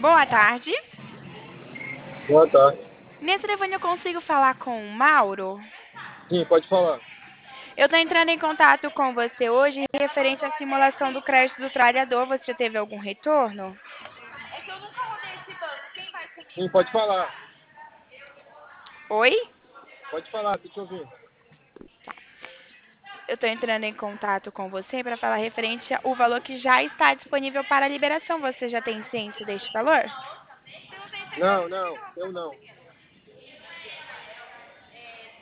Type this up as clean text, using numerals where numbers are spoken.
Boa tarde. Boa tarde. Nesse telefone eu consigo falar com o Mauro? Sim, pode falar. Eu estou entrando em contato com você hoje referente à simulação do crédito do trabalhador. Você já teve algum retorno? Sim, pode falar. Oi? Pode falar, tô te ouvindo. Eu estou entrando em contato com você para falar referente ao valor que já está disponível para liberação. Você já tem ciência deste valor? Não, não, eu não.